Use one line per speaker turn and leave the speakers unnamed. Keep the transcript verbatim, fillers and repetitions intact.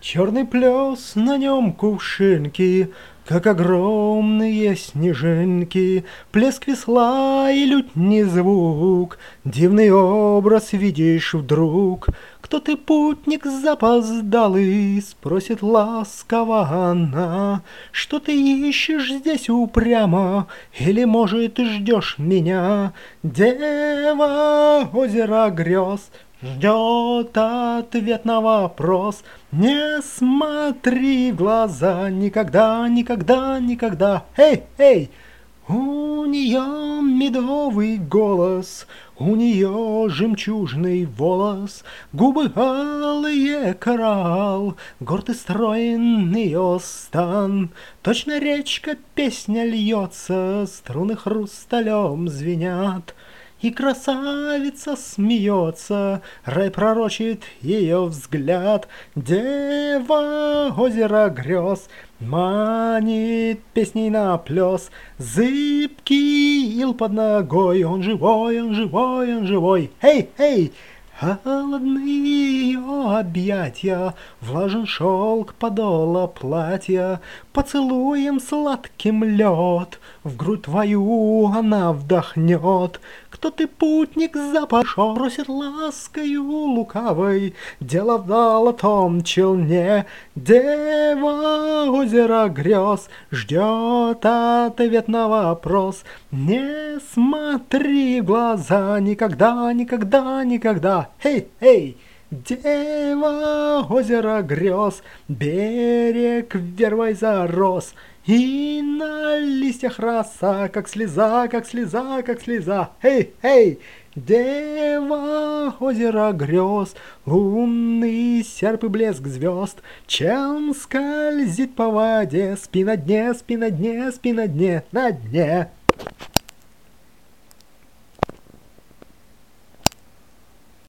Черный плес, на нем кувшинки, как огромные снежинки, плеск весла и лютний звук, дивный образ видишь вдруг. Кто ты, путник запоздалый, спросит ласково она, что ты ищешь здесь упрямо, или, может, ждешь меня? Дева озера грез ждет ответ на вопрос. Не смотри в глаза никогда, никогда, никогда. Эй, эй! У нее медовый голос, у нее жемчужный волос, губы алые коралл, горд и строен ее стан. Точно речка песня льется, струны хрусталем звенят. И красавица смеется, рай пророчит ее взгляд. Дева озера грез манит песней на плес. Зыбкий ил под ногой, он живой, он живой, он живой. Эй, эй! Холодные ее объятья, влажен шелк подола платья, поцелуем сладким лед в грудь твою она вдохнет. Кто ты, путник запашок, бросит ласкою лукавой, дело в золотом челне. Дева озера грез ждет ответ на вопрос. Не смотри в глаза никогда, никогда, никогда. Эй, эй! Дева озера грез, берег вербой зарос, и на листьях роса, как слеза, как слеза, как слеза. Эй, эй! Дева озера грез, лунный серп и блеск звезд, чем скользит по воде, спи на дне, спи на дне, спи на дне, на дне.